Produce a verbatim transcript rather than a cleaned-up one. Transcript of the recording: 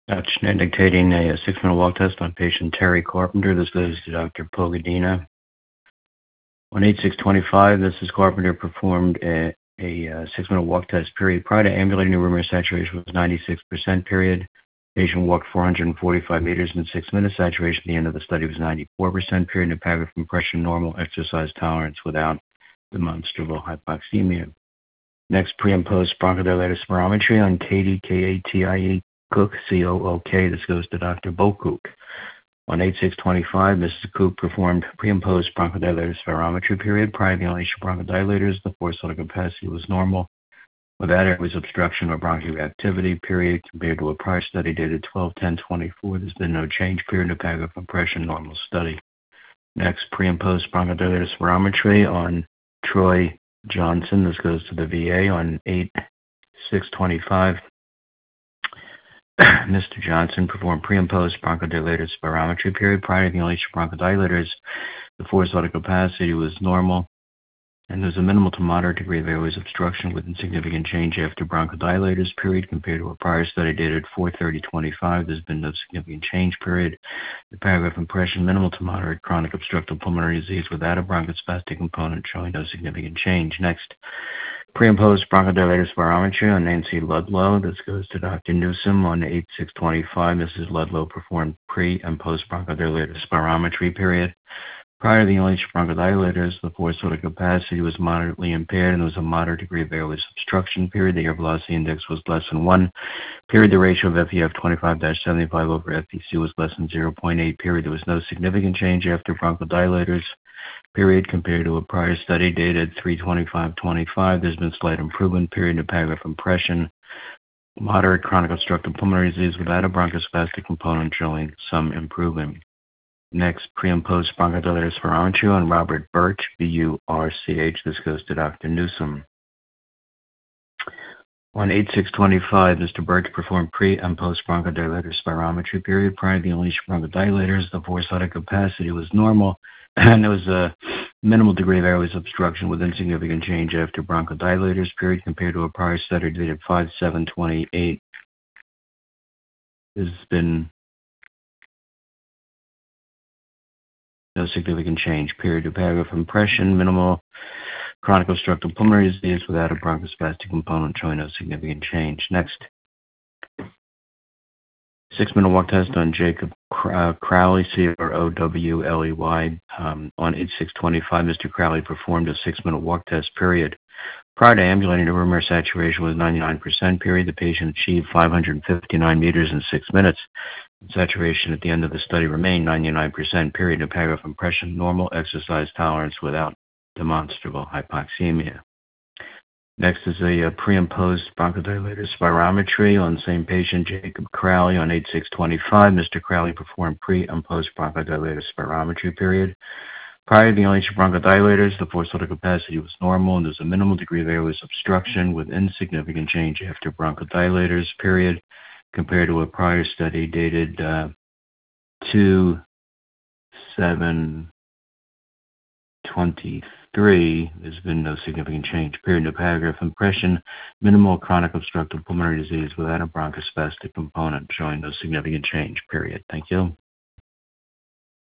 That's dictating a, a six-minute walk test on patient Terry Carpenter. This goes to Doctor Pogadina. On eight six twenty-five, Missus Carpenter performed a, a, uh six-minute walk test period. Prior to ambulating, the room air saturation was ninety-six percent period. Patient walked four hundred forty-five meters in six minutes. Saturation at the end of the study was ninety-four percent period. And paragraph compression, normal exercise tolerance without demonstrable hypoxemia. Next, pre and post bronchodilator spirometry on Katie, K A T I E, Cook, C O O K. This goes to Doctor Bokook. On eight six twenty-five, Missus Cook performed pre and post bronchodilator spirometry period. Prior to the inhalation bronchodilators, the forced vital capacity was normal. Without airways obstruction or bronchoreactivity period compared to a prior study dated twelve ten twenty-four, there's been no change period in paragraph compression, normal study. Next, pre and post bronchodilator spirometry on Troy Johnson. This goes to the V A on eight six twenty-five. Mister Johnson performed pre and post bronchodilator spirometry period. Prior to the inhalation bronchodilators, the forced vital capacity was normal, and there's a minimal to moderate degree of airways obstruction with insignificant change after bronchodilators period compared to a prior study dated four thirty twenty-five. There's been no significant change period. The paragraph impression, minimal to moderate chronic obstructive pulmonary disease without a bronchospastic component showing no significant change. Next, pre and post bronchodilator spirometry on Nancy Ludlow. This goes to Doctor Newsom on eight six twenty-five. Missus Ludlow performed pre and post bronchodilator spirometry period. Prior to the inhalation bronchodilators, the forced vital capacity was moderately impaired and there was a moderate degree of airways obstruction period. The air velocity index was less than one. Period, the ratio of F E F twenty-five seventy-five over F E C was less than zero point eight. Period, there was no significant change after bronchodilators. Period, compared to a prior study dated three twenty-five twenty-five. There's been slight improvement. Period, in paragraph impression. Moderate chronic obstructive pulmonary disease without a bronchospastic component showing some improvement. Next, pre and post bronchodilator spirometry on Robert Birch, B U R C H. This goes to Doctor Newsom. On eight six twenty-five, Mister Birch performed pre and post bronchodilator spirometry period. Prior to the inhalation bronchodilators, the forced vital capacity was normal, and there was a minimal degree of airways obstruction with insignificant change after bronchodilators period compared to a prior study dated five seven twenty-eight. There's been no significant change. Period to paragraph impression, minimal chronic obstructive pulmonary disease without a bronchospastic component showing no significant change. Next, six-minute walk test on Jacob Crowley, C R O W L E Y. Um, on eight six twenty-five, Mister Crowley performed a six-minute walk test period. Prior to ambulating, the room air saturation was ninety-nine percent period. The patient achieved five hundred fifty-nine meters in six minutes. Saturation at the end of the study remained ninety-nine percent period. In paragraph impression, normal exercise tolerance without demonstrable hypoxemia. Next is a, a pre and post bronchodilator spirometry on the same patient, Jacob Crowley, on eight six twenty-five. Mister Crowley performed pre and post bronchodilator spirometry period. Prior to the inhalation bronchodilators, the forced vital capacity was normal, and there's a minimal degree of airways obstruction with insignificant change after bronchodilators period compared to a prior study dated uh, two seven twenty-three. There's been no significant change. Period to paragraph impression, minimal chronic obstructive pulmonary disease without a bronchospastic component showing no significant change. Period. Thank you.